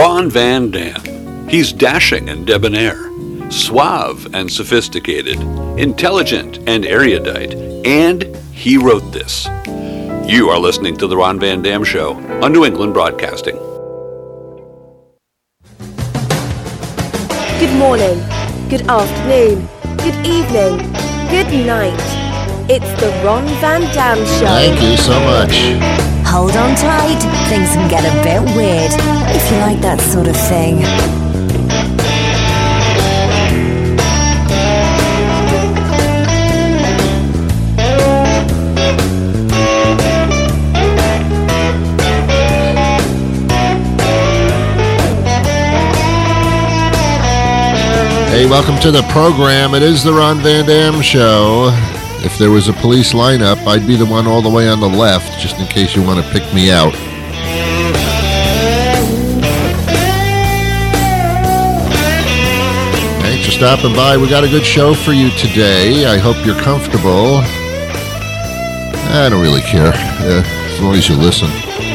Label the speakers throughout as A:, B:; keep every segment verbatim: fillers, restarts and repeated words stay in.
A: Ron Van Dam. He's dashing and debonair, suave and sophisticated, intelligent and erudite, and he wrote this. You are listening to The Ron Van Dam Show on New England Broadcasting.
B: Good morning, good afternoon, good evening, good night. It's The Ron Van Dam Show.
C: Thank you so much.
D: Hold on tight, things can get a bit weird, if you like that sort of thing.
C: Hey, welcome to the program. It is the Ron Van Dam Show. If there was a police lineup, I'd be the one all the way on the left, just in case you want to pick me out. Thanks for stopping by. We got a good show for you today. I hope you're comfortable. I don't really care, uh, as long as you listen.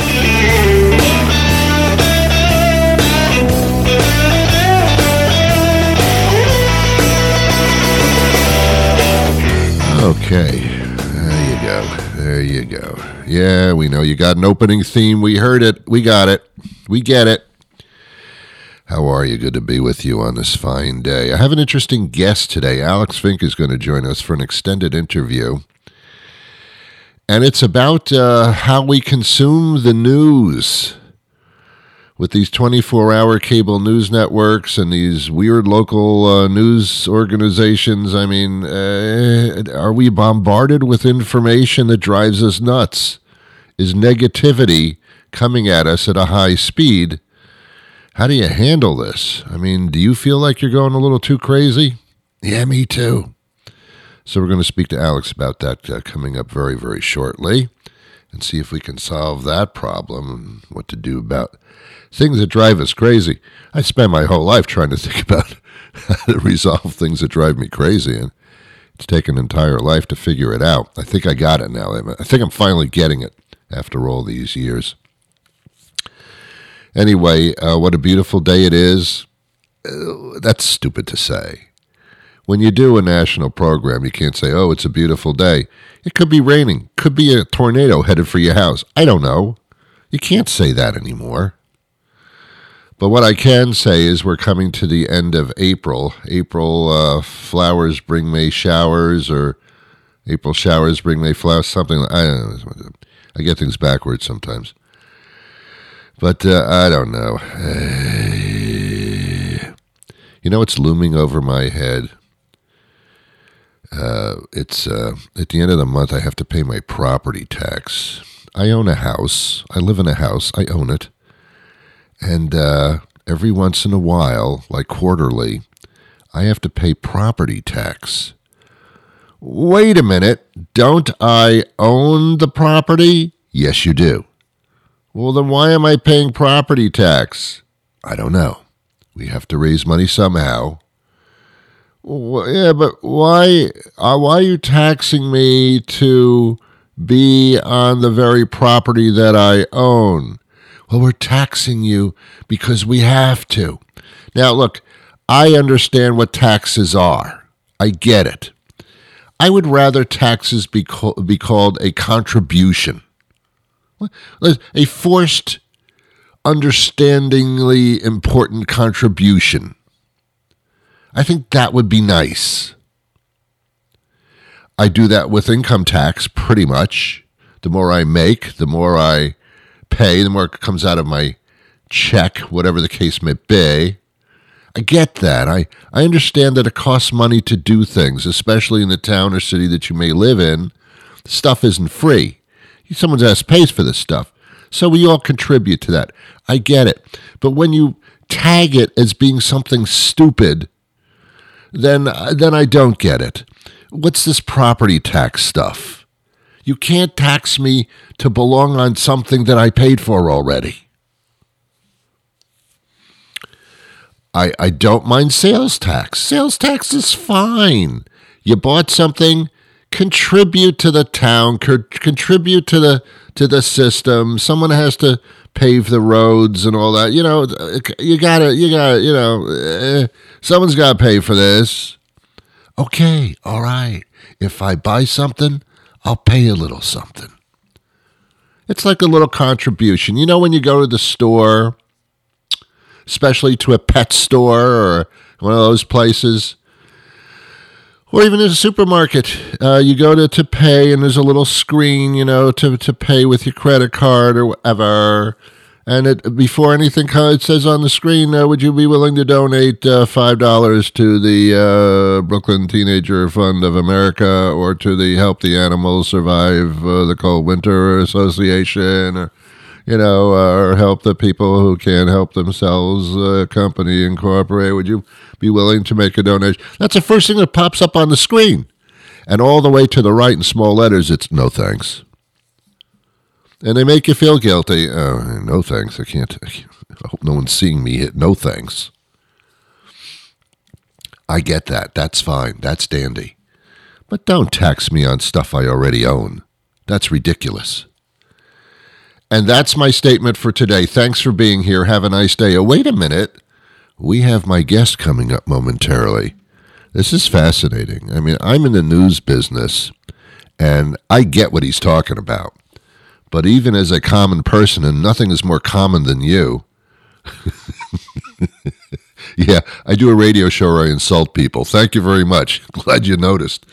C: Okay, there you go, there you go. Yeah, we know you got an opening theme. We heard it, we got it, we get it. How are you? Good to be with you on this fine day. I have an interesting guest today. Alex Fink is going to join us for an extended interview. And it's about uh, how we consume the news. With these twenty-four hour cable news networks and these weird local uh, news organizations, I mean, uh, are we bombarded with information that drives us nuts? Is negativity coming at us at a high speed? How do you handle this? I mean, do you feel like you're going a little too crazy? Yeah, me too. So we're going to speak to Alex about that uh, coming up very, very shortly and see if we can solve that problem and what to do about things that drive us crazy. I spend my whole life trying to think about how to resolve things that drive me crazy, and it's taken an entire life to figure it out. I think I got it now. I think I'm finally getting it after all these years. Anyway, uh, what a beautiful day it is. Uh, that's stupid to say. When you do a national program, you can't say, oh, it's a beautiful day. It could be raining. Could be a tornado headed for your house. I don't know. You can't say that anymore. But what I can say is we're coming to the end of April. April uh, flowers bring May showers, or April showers bring May flowers, something like I don't know. I get things backwards sometimes. But uh, I don't know. You know what's looming over my head? Uh, it's uh, at the end of the month I have to pay my property tax. I own a house. I live in a house. I own it. And uh, every once in a while, like quarterly, I have to pay property tax. Wait a minute. Don't I own the property? Yes, you do. Well, then why am I paying property tax? I don't know. We have to raise money somehow. Well, yeah, but why, uh, why are you taxing me to be on the very property that I own? Well, we're taxing you because we have to. Now, look, I understand what taxes are. I get it. I would rather taxes be, co- be called a contribution. A forced, understandingly important contribution. I think that would be nice. I do that with income tax, pretty much. The more I make, the more I pay, the more it comes out of my check, whatever the case may be. I get that. I, I understand that it costs money to do things, especially in the town or city that you may live in. Stuff isn't free. Someone else pays for this stuff. So we all contribute to that. I get it. But when you tag it as being something stupid, then then I don't get it. What's this property tax stuff? You can't tax me to belong on something that I paid for already. I I don't mind sales tax. Sales tax is fine. You bought something, contribute to the town, co- contribute to the to the system. Someone has to pave the roads and all that. You know, you gotta, you gotta, you know, uh, someone's got to pay for this. Okay, all right. If I buy something, I'll pay a little something. It's like a little contribution. You know, when you go to the store, especially to a pet store or one of those places, or even in a supermarket, uh, you go to, to pay, and there's a little screen, you know, to, to pay with your credit card or whatever. And it, before anything comes, it says on the screen, uh, would you be willing to donate uh, five dollars to the uh, Brooklyn Teenager Fund of America, or to the Help the Animals Survive uh, the Cold Winter Association, or, you know, uh, or help the people who can't help themselves, uh, company incorporate. Would you be willing to make a donation? That's the first thing that pops up on the screen. And all the way to the right in small letters, it's no thanks. And they make you feel guilty. Oh, no thanks. I can't. I hope no one's seeing me hit no thanks. I get that. That's fine. That's dandy. But don't tax me on stuff I already own. That's ridiculous. And that's my statement for today. Thanks for being here. Have a nice day. Oh, wait a minute. We have my guest coming up momentarily. This is fascinating. I mean, I'm in the news business, and I get what he's talking about. But even as a common person, and nothing is more common than you. Yeah, I do a radio show where I insult people. Thank you very much. Glad you noticed.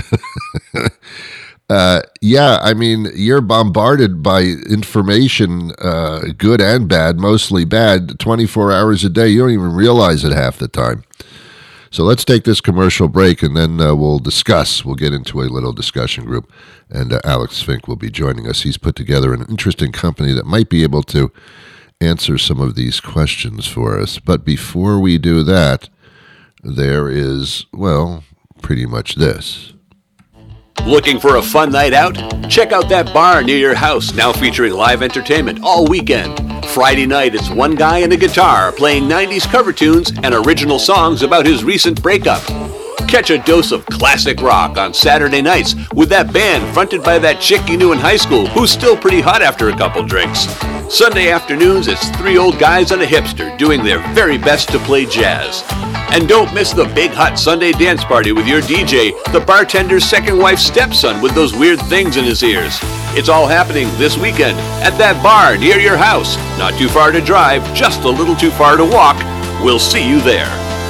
C: uh, yeah, I mean, you're bombarded by information, uh, good and bad, mostly bad, twenty-four hours a day. You don't even realize it half the time. So let's take this commercial break, and then uh, we'll discuss. We'll get into a little discussion group, and uh, Alex Fink will be joining us. He's put together an interesting company that might be able to answer some of these questions for us. But before we do that, there is, well, pretty much this.
A: Looking for a fun night out? Check out that bar near your house, now featuring live entertainment all weekend. Friday night, it's one guy and a guitar playing nineties cover tunes and original songs about his recent breakup. Catch a dose of classic rock on Saturday nights with that band fronted by that chick you knew in high school who's still pretty hot after a couple drinks. Sunday afternoons, it's three old guys and a hipster doing their very best to play jazz. And don't miss the big hot Sunday dance party with your D J, the bartender's second wife's stepson with those weird things in his ears. It's all happening this weekend at that bar near your house. Not too far to drive, just a little too far to walk. We'll see you there.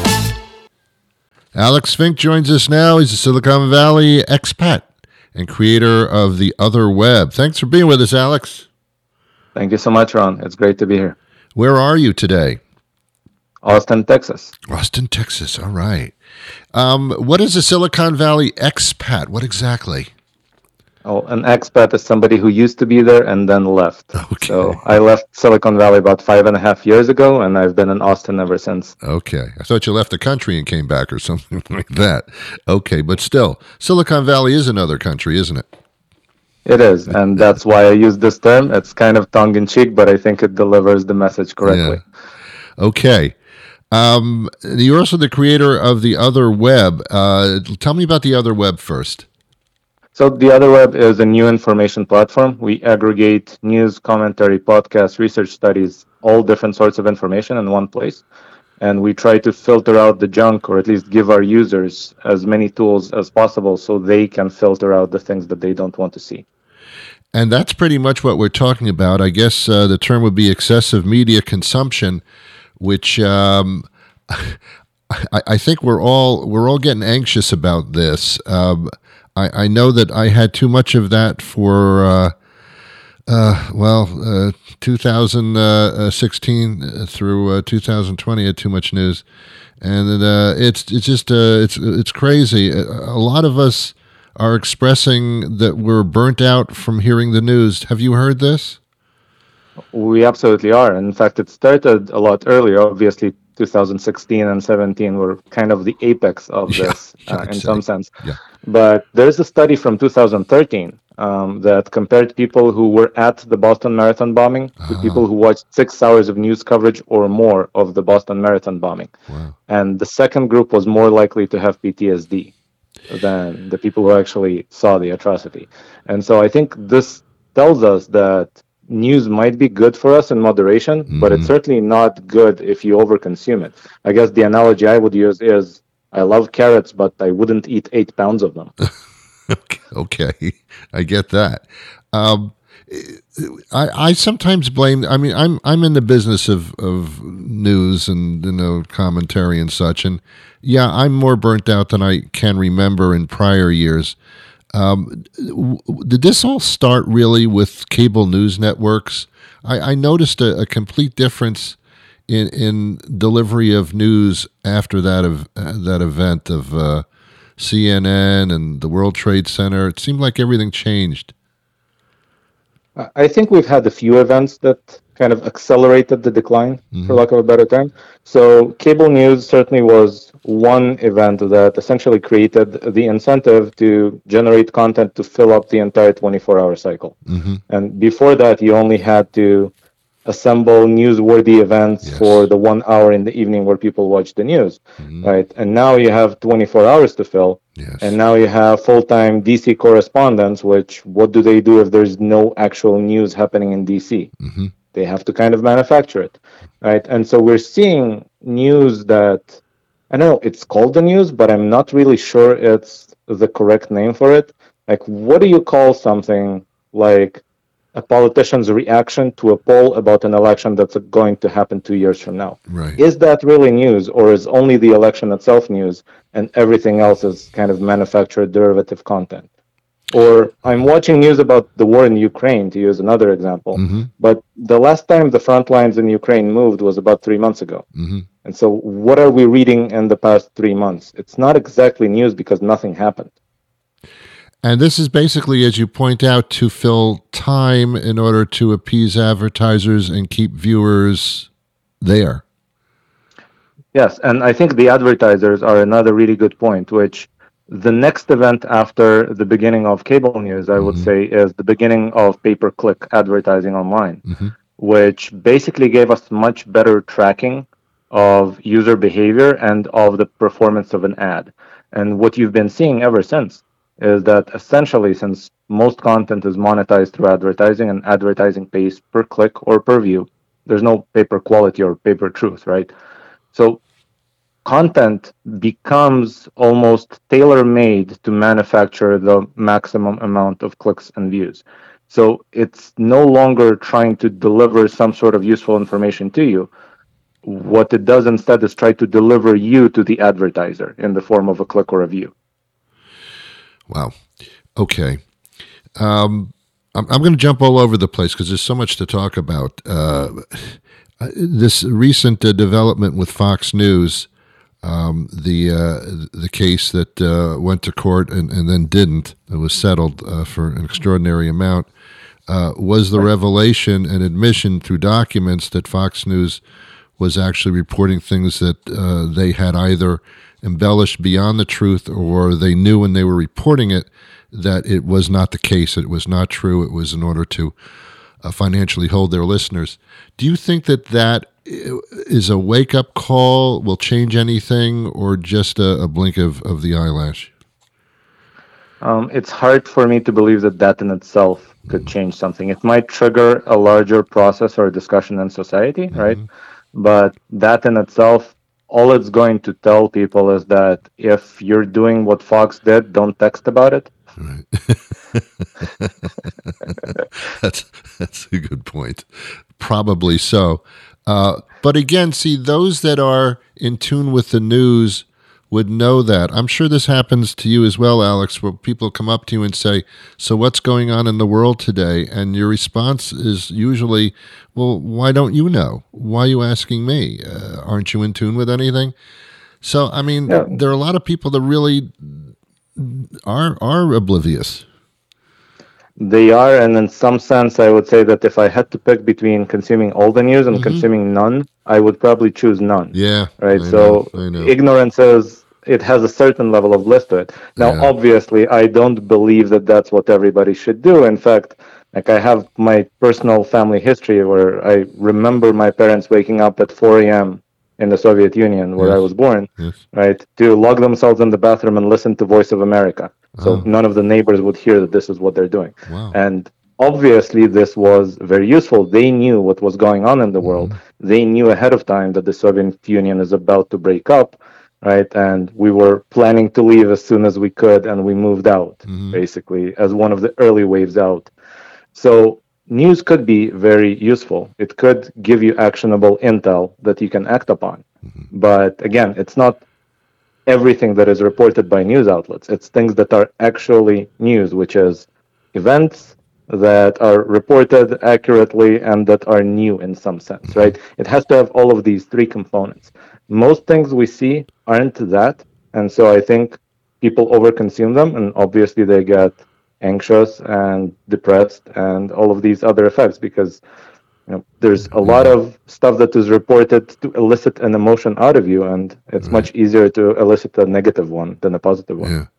C: Alex Fink joins us now. He's a Silicon Valley expat and creator of The Other Web. Thanks for being with us, Alex.
E: Thank you so much, Ron. It's great to be here.
C: Where are you today?
E: Austin, Texas.
C: Austin, Texas. All right. Um, what is a Silicon Valley expat? What exactly?
E: Oh, an expat is somebody who used to be there and then left.
C: Okay.
E: So I left Silicon Valley about five and a half years ago, and I've been in Austin ever since.
C: Okay. I thought you left the country and came back or something like that. Okay, but still, Silicon Valley is another country, isn't it?
E: It is, and that's why I use this term. It's kind of tongue-in-cheek, but I think it delivers the message correctly.
C: Yeah. Okay. Um, you're also the creator of The Other Web. Uh, tell me about The Other Web first.
E: So The Other Web is a new information platform. We aggregate news, commentary, podcasts, research studies, all different sorts of information in one place. And we try to filter out the junk, or at least give our users as many tools as possible so they can filter out the things that they don't want to see.
C: And that's pretty much what we're talking about. I guess uh, the term would be excessive media consumption, which um, I, I think we're all we're all getting anxious about this. Um, I, I know that I had too much of that for, uh, uh, well, uh, two thousand sixteen through uh, two thousand twenty. I had too much news, and uh, it's it's just uh, it's it's crazy. A lot of us are expressing that we're burnt out from hearing the news. Have you heard this?
E: We absolutely are. In fact, it started a lot earlier. Obviously, two thousand sixteen and seventeen were kind of the apex of this, yeah, uh, in say. some sense.
C: Yeah.
E: But there's a study from two thousand thirteen um, that compared people who were at the Boston Marathon bombing to oh. people who watched six hours of news coverage or more of the Boston Marathon bombing.
C: Wow.
E: And the second group was more likely to have P T S D. than the people who actually saw the atrocity. And so I think this tells us that news might be good for us in moderation, mm-hmm. but it's certainly not good if you overconsume it. I guess the analogy I would use is I love carrots, but I wouldn't eat eight pounds of them.
C: Okay, I get that. Um, I, I sometimes blame. I mean, I'm I'm in the business of, of news and you know commentary and such, and yeah, I'm more burnt out than I can remember in prior years. Um, did this all start really with cable news networks? I, I noticed a, a complete difference in in delivery of news after that of uh, that event of uh, C N N and the World Trade Center. It seemed like everything changed.
E: I think we've had a few events that kind of accelerated the decline, mm-hmm. for lack of a better term. So cable news certainly was one event that essentially created the incentive to generate content to fill up the entire twenty-four hour cycle. Mm-hmm. And before that, you only had to assemble newsworthy events yes. for the one hour in the evening where people watch the news, mm-hmm. right? And now you have twenty-four hours to fill. Yes. And now you have full-time D C correspondents, which what do they do if there's no actual news happening in D C? Mm-hmm. They have to kind of manufacture it, right? And so we're seeing news that, I know it's called the news, but I'm not really sure it's the correct name for it. Like, what do you call something like a politician's reaction to a poll about an election that's going to happen two years from now?
C: Right.
E: Is that really news, or is only the election itself news and everything else is kind of manufactured derivative content? Or I'm watching news about the war in Ukraine, to use another example, mm-hmm. but the last time the front lines in Ukraine moved was about three months ago. Mm-hmm. And so what are we reading in the past three months? It's not exactly news because nothing happened.
C: And this is basically, as you point out, to fill time in order to appease advertisers and keep viewers there.
E: Yes, and I think the advertisers are another really good point, which the next event after the beginning of cable news, I mm-hmm. would say, is the beginning of pay-per-click advertising online, mm-hmm. which basically gave us much better tracking of user behavior and of the performance of an ad. And what you've been seeing ever since is that essentially, since most content is monetized through advertising and advertising pays per click or per view, there's no pay-per quality or pay-per-truth, right? So content becomes almost tailor-made to manufacture the maximum amount of clicks and views. So it's no longer trying to deliver some sort of useful information to you. What it does instead is try to deliver you to the advertiser in the form of a click or a view.
C: Wow. Okay. Um, I'm, I'm going to jump all over the place because there's so much to talk about. Uh, this recent uh, development with Fox News, um, the uh, the case that uh, went to court and, and then didn't, it was settled uh, for an extraordinary amount, uh, was the revelation and admission through documents that Fox News was actually reporting things that uh, they had either embellished beyond the truth, or they knew when they were reporting it that it was not the case. It was not true. It was in order to uh, financially hold their listeners. Do you think that that is a wake-up call, will change anything, or just a, a blink of, of the eyelash?
E: Um, it's hard for me to believe that that in itself could change something. It might trigger a larger process or discussion in society, mm-hmm. right? But that in itself, all it's going to tell people is that if you're doing what Fox did, don't text about it.
C: Right. that's that's a good point. Probably so. Uh, but again, see, those that are in tune with the news would know that. I'm sure this happens to you as well, Alex, where people come up to you and say, so what's going on in the world today? And your response is usually, well, why don't you know? Why are you asking me? Uh, aren't you in tune with anything? So, I mean, yeah. there are a lot of people that really are are oblivious.
E: They are, and in some sense, I would say that if I had to pick between consuming all the news and mm-hmm. consuming none, I would probably choose none.
C: Yeah.
E: Right.
C: I
E: so
C: know, I know.
E: Ignorance is, it has a certain level of bliss to it. Now, yeah. obviously, I don't believe that that's what everybody should do. In fact, like I have my personal family history where I remember my parents waking up at four a.m. in the Soviet Union, where
C: Yes.
E: I was born,
C: Yes.
E: right, to lock themselves in the bathroom and listen to Voice of America. So
C: Oh.
E: none of the neighbors would hear that this is what they're doing.
C: Wow.
E: And obviously, this was very useful. They knew what was going on in the world. They knew ahead of time that the Soviet Union is about to break up, right? And we were planning to leave as soon as we could, and we moved out,
C: Mhm.
E: basically, as one of the early waves out. So news could be very useful. It could give you actionable intel that you can act upon. But again, it's not everything that is reported by news outlets. It's things that are actually news, which is events that are reported accurately and that are new in some sense, right? It has to have all of these three components. Most things we see aren't that. And so I think people overconsume them, and obviously they get anxious and depressed and all of these other effects because you know, there's a lot of stuff that is reported to elicit an emotion out of you, and it's much easier to elicit a negative one than a positive one.
C: Yeah.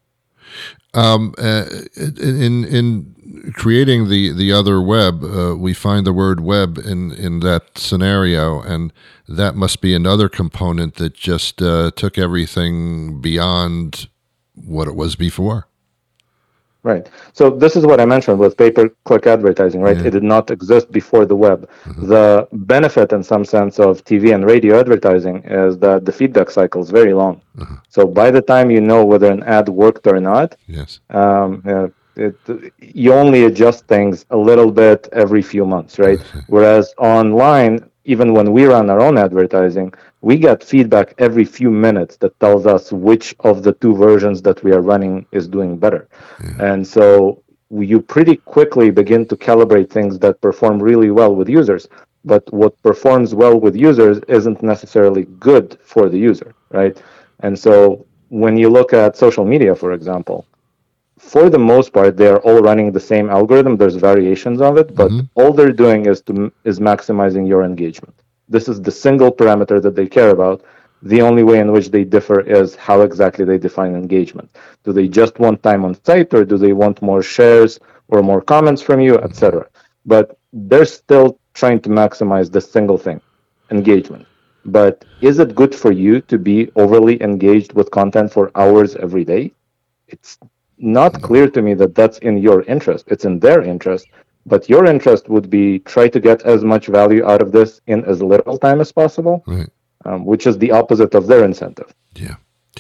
C: Um, uh, in in creating the the other web, uh, we find the word web in in that scenario, and that must be another component that just uh, took everything beyond what it was before.
E: Right. So this is what I mentioned with pay-per-click advertising, right?
C: Yeah.
E: It did not exist before the web.
C: Mm-hmm.
E: The benefit in some sense of T V and radio advertising is that the feedback cycle is very long.
C: Uh-huh.
E: So by the time you know whether an ad worked or not,
C: Yes.
E: um, uh, it, you only adjust things a little bit every few months, right? Whereas online, even when we run our own advertising, we get feedback every few minutes that tells us which of the two versions that we are running is doing better. And so you pretty quickly begin to calibrate things that perform really well with users. But what performs well with users isn't necessarily good for the user, right? And so when you look at social media, for example, for the most part, they're all running the same algorithm. There's variations of it, but
C: Mhm.
E: all they're doing is to is maximizing your engagement. This is the single parameter that they care about. The only way in which they differ is how exactly they define engagement. Do they just want time on site, or do they want more shares or more comments from you, et cetera? But they're still trying to maximize this single thing, engagement. But is it good for you to be overly engaged with content for hours every day? It's not clear to me that that's in your interest. It's in their interest, but your interest would be try to get as much value out of this in as little time as possible,
C: Right.
E: um, which is the opposite of their incentive.
C: Yeah.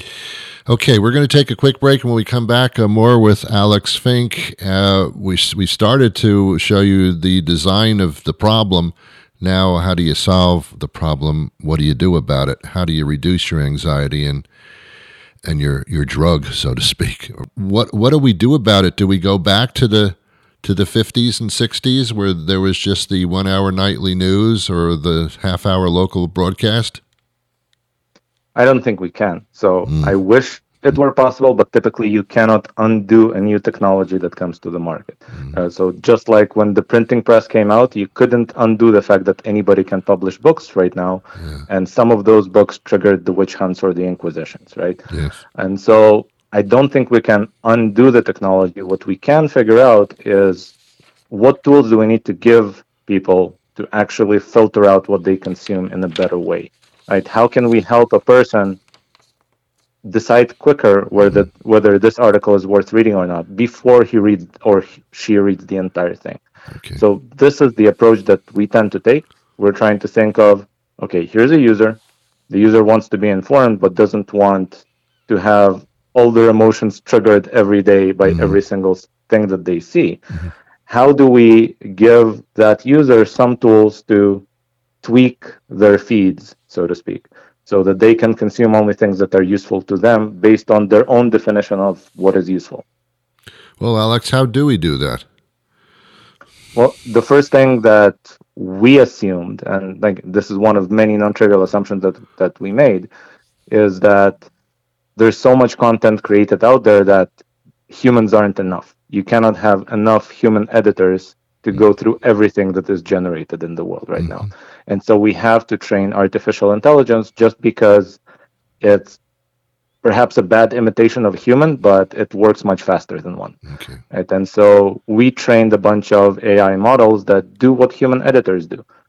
C: Okay, we're going to take a quick break, and when we come back, uh, more with Alex Fink. Uh, we we started to show you the design of the problem. Now, how do you solve the problem? What do you do about it? How do you reduce your anxiety and and your your drug, so to speak? What what do we do about it? Do we go back to the to the fifties and sixties where there was just the one hour nightly news or the half hour local broadcast?
E: I don't think we can. So I wish it were possible, but typically you cannot undo a new technology that comes to the market. Uh, so just like when the printing press came out, you couldn't undo the fact that anybody can publish books right now. And some of those books triggered the witch hunts or the inquisitions, right?
C: Yes.
E: And so I don't think we can undo the technology. What we can figure out is what tools do we need to give people to actually filter out what they consume in a better way, right? How can we help a person decide quicker whether whether this article is worth reading or not before he reads or she reads the entire thing?
C: Okay.
E: So this is the approach that we tend to take. We're trying to think of, okay, here's a user. The user wants to be informed, but doesn't want to have all their emotions triggered every day by
C: Mhm.
E: every single thing that they see. How do we give that user some tools to tweak their feeds, so to speak, so that they can consume only things that are useful to them based on their own definition of what is useful?
C: Well, Alex, how do we do that?
E: Well, the first thing that we assumed, and like this is one of many non-trivial assumptions that, that we made, is that there's so much content created out there that humans aren't enough. You cannot have enough human editors to go through everything that is generated in the world right now. And so we have to train artificial intelligence just because it's perhaps a bad imitation of a human, but it works much faster than one.
C: Okay.
E: Right? And so we trained a bunch of A I models that do what human editors do.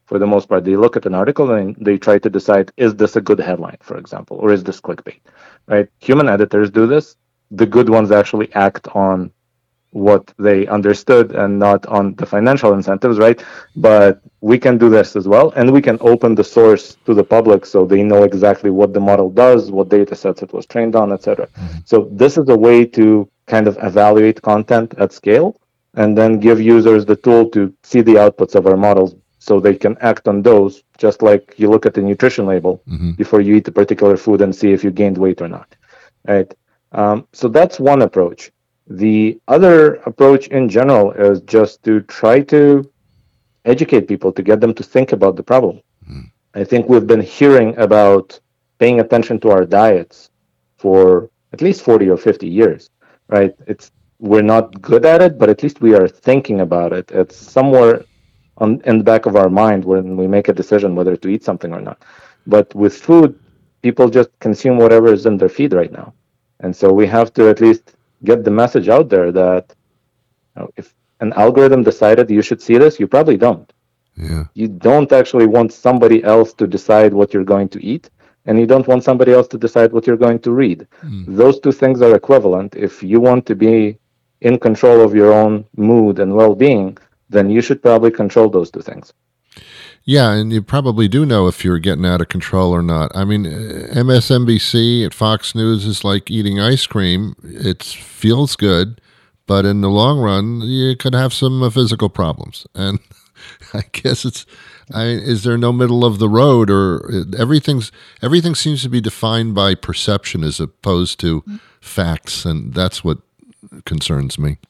E: for the most part. They look at an article and they try to decide, is this a good headline, for example, or is this clickbait, right? Human editors do this. The good ones actually act on what they understood and not on the financial incentives, right? But we can do this as well, and we can open the source to the public so they know exactly what the model does, what data sets it was trained on, et cetera. Mm-hmm. So this is a way to kind of evaluate content at scale and then give users the tool to see the outputs of our models so they can act on those, just like you look at the nutrition label mm-hmm. before you eat a particular food and see if you gained weight or not, right? Um, so that's one approach. The other approach in general is just to try to educate people, to get them to think about the problem. Mm. I think we've been hearing about paying attention to our diets for at least forty or fifty years, right? It's we're not good at it, but at least we are thinking about it. It's somewhere on, in the back of our mind when we make a decision whether to eat something or not. But with food, people just consume whatever is in their feed right now. And so we have to at least get the message out there that you know, if an algorithm decided you should see this, you probably don't.
C: Yeah.
E: You don't actually want somebody else to decide what you're going to eat, and you don't want somebody else to decide what you're going to read. Mm. Those two things are equivalent. If you want to be in control of your own mood and well-being, then you should probably control those two things.
C: Yeah, and you probably do know if you're getting out of control or not. I mean, M S N B C at Fox News is like eating ice cream. It feels good, but in the long run, you could have some uh, physical problems. And I guess it's, I, is there no middle of the road, or everything's everything seems to be defined by perception as opposed to facts, and that's what concerns me.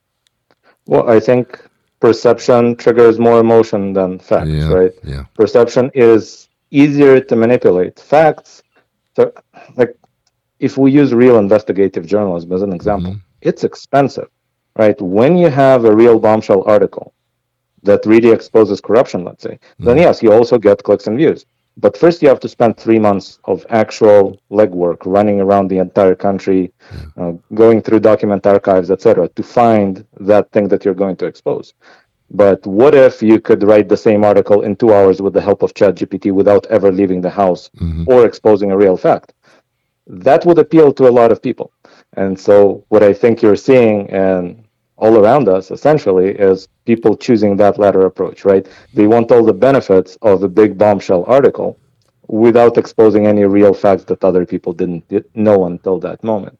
E: Well, I think perception triggers more emotion than facts,
C: yeah,
E: right?
C: Yeah.
E: Perception is easier to manipulate. Facts, so like if we use real investigative journalism as an example, mm-hmm. it's expensive, right? When you have a real bombshell article that really exposes corruption, let's say, mm-hmm. then yes, you also get clicks and views. But first you have to spend three months of actual legwork, running around the entire country, yeah. uh, going through document archives, et cetera, to find that thing that you're going to expose. But what if you could write the same article in two hours with the help of ChatGPT without ever leaving the house mm-hmm. or exposing a real fact? That would appeal to a lot of people. And so what I think you're seeing and all around us, essentially, is people choosing that latter approach, right? They want all the benefits of a big bombshell article without exposing any real facts that other people didn't know until that moment.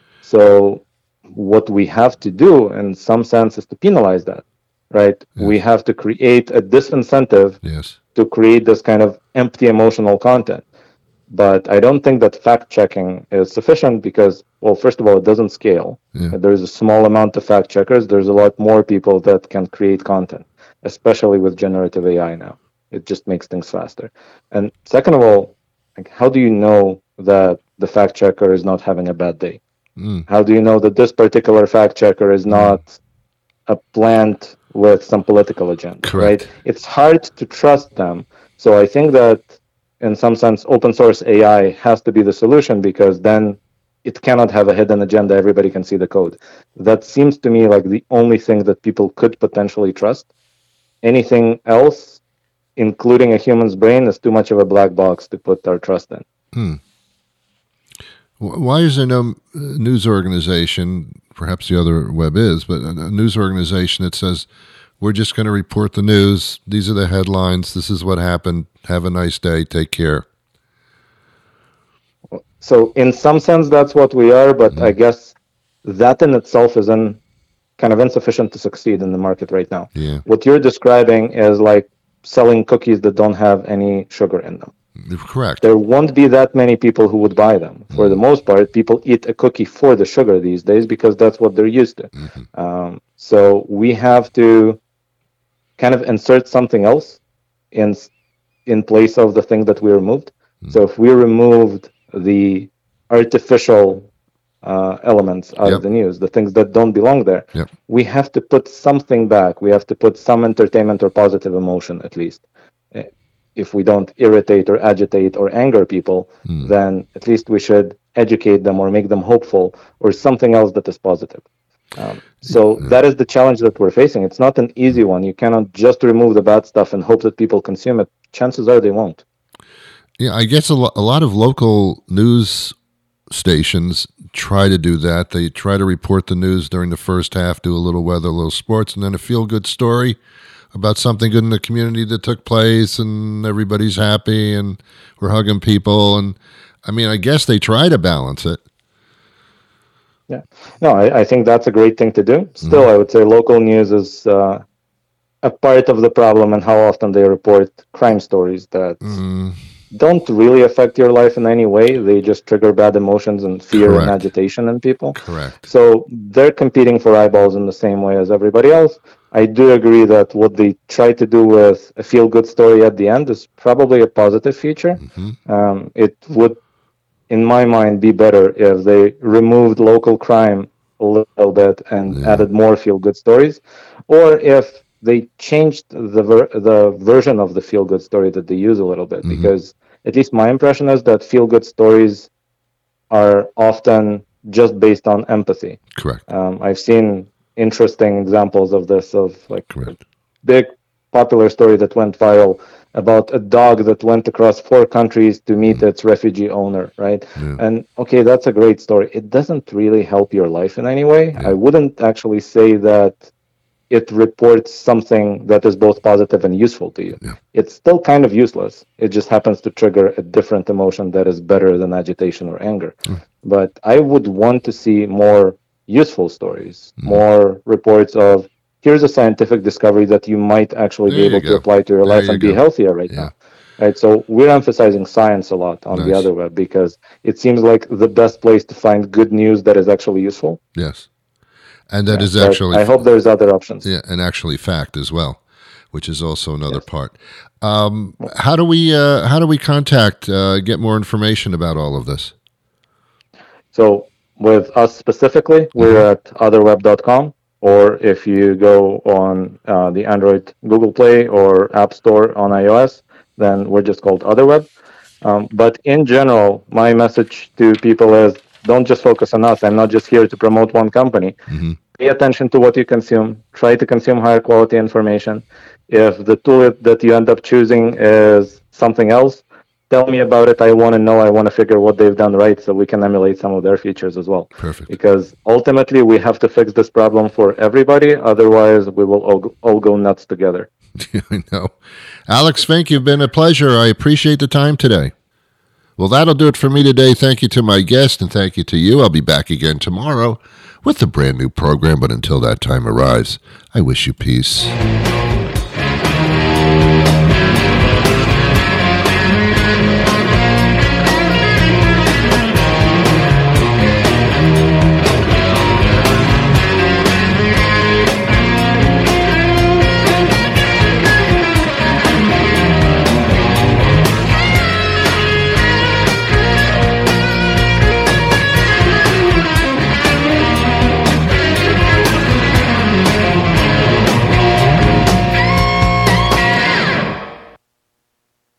E: So what we have to do, in some sense, is to penalize that, right? Yes. We have to create a disincentive
C: yes.
E: to create this kind of empty emotional content. But I don't think that fact-checking is sufficient because, well, first of all, it doesn't scale.
C: Yeah.
E: There's a small amount of fact-checkers. There's a lot more people that can create content, especially with generative A I now. It just makes things faster. And second of all, like, how do you know that the fact-checker is not having a bad day?
C: Mm.
E: How do you know that this particular fact-checker is not a plant with some political agenda,
C: Correct.
E: Right? It's hard to trust them. So I think that in some sense, open source A I has to be the solution because then it cannot have a hidden agenda. Everybody can see the code. That seems to me like the only thing that people could potentially trust. Anything else, including a human's brain, is too much of a black box to put our trust in.
C: Hmm. Why is there no news organization, perhaps the other web is, but a news organization that says, we're just going to report the news. These are the headlines. This is what happened. Have a nice day. Take care.
E: So in some sense, that's what we are. But mm-hmm. I guess that in itself is in, kind of insufficient to succeed in the market right now.
C: Yeah.
E: What you're describing is like selling cookies that don't have any sugar in them.
C: Correct.
E: There won't be that many people who would buy them. For mm-hmm. the most part, people eat a cookie for the sugar these days because that's what they're used to. Mm-hmm. Um, so we have to kind of insert something else in in place of the thing that we removed. Mm. So if we removed the artificial uh, elements out
C: yep.
E: of the news, the things that don't belong there,
C: yep.
E: we have to put something back. We have to put some entertainment or positive emotion, at least. If we don't irritate or agitate or anger people, mm. then at least we should educate them or make them hopeful or something else that is positive. Um, so
C: Yeah.
E: that is the challenge that we're facing. It's not an easy one. You cannot just remove the bad stuff and hope that people consume it. Chances are they won't.
C: Yeah, I guess a, lo- a lot of local news stations try to do that. They try to report the news during the first half, do a little weather, a little sports, and then a feel-good story about something good in the community that took place, and everybody's happy, and we're hugging people. And I mean, I guess they try to balance it.
E: Yeah. No, I, I think that's a great thing to do. Still,
C: Mhm.
E: I would say local news is uh, a part of the problem, and how often they report crime stories that
C: Mm,
E: don't really affect your life in any way. They just trigger bad emotions and fear and
C: Correct.
E: agitation in people.
C: correct.
E: So they're competing for eyeballs in the same way as everybody else. I do agree that what they try to do with a feel-good story at the end is probably a positive feature.
C: hmm
E: Um, it would, in my mind, be better if they removed local crime a little bit and
C: Yeah.
E: added more feel-good stories, or if they changed the ver- the version of the feel-good story that they use a little bit.
C: Mhm.
E: Because at least my impression is that feel-good stories are often just based on empathy.
C: Correct.
E: Um, I've seen interesting examples of this, of like
C: Correct.
E: big popular story that went viral about a dog that went across four countries to meet its refugee owner, right?
C: Yeah.
E: And okay, that's a great story. It doesn't really help your life in any way.
C: Yeah.
E: I wouldn't actually say that it reports something that is both positive and useful to you.
C: Yeah.
E: It's still kind of useless. It just happens to trigger a different emotion that is better than agitation or anger.
C: Mm.
E: But I would want to see more useful stories,
C: Mm.
E: more reports of here's a scientific discovery that you might actually
C: There
E: be
C: you
E: able to
C: go.
E: apply to your
C: There
E: life
C: you
E: and be
C: go.
E: healthier right
C: Yeah.
E: now. Right. So we're emphasizing science a lot on the
C: Nice.
E: other web because it seems like the best place to find good news that is actually useful.
C: Yes. And that
E: Yeah,
C: is
E: but
C: actually
E: I hope there's other options.
C: yeah, and actually fact as well, which is also another
E: Yes.
C: part. Um, how do we uh, how do we contact uh, get more information about all of this?
E: So with us specifically, we're at otherweb dot com, or if you go on uh, the Android Google Play or App Store on iOS, then we're just called Otherweb. Um, but in general, my message to people is don't just focus on us. I'm not just here to promote one company.
C: hmm
E: Pay attention to what you consume. Try to consume higher quality information. If the tool that you end up choosing is something else, tell me about it. I want to know. I want to figure what they've done right so we can emulate some of their features as well.
C: Perfect.
E: Because ultimately, we have to fix this problem for everybody. Otherwise, we will all, all go nuts together.
C: I know. Alex Fink, you've been a pleasure. I appreciate the time today. Well, that'll do it for me today. Thank you to my guest, and thank you to you. I'll be back again tomorrow with a brand new program, but until that time arrives, I wish you peace.